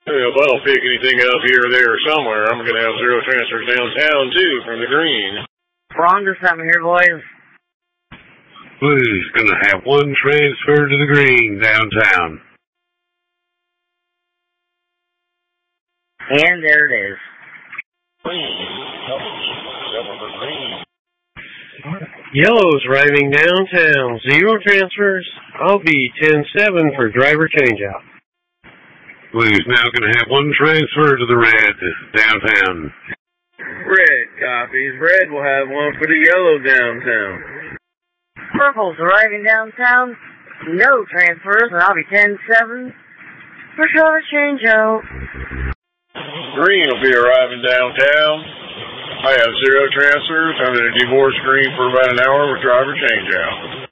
If I don't pick anything up here or there or somewhere, I'm going to have zero transfers downtown, too, from the green. Wrong or something here, boys. Blue's going to have one transfer to the green downtown. And there it is. Yellow's arriving downtown. Zero transfers. I'll be 10-7 for driver changeout. Blue's now going to have one transfer to the red downtown. Red copies. Red will have one for the yellow downtown. Purple's arriving downtown. No transfers, and I'll be 10-7 for driver changeout. Green will be arriving downtown. I have zero transfers. I'm going to divorce green for about an hour with driver changeout.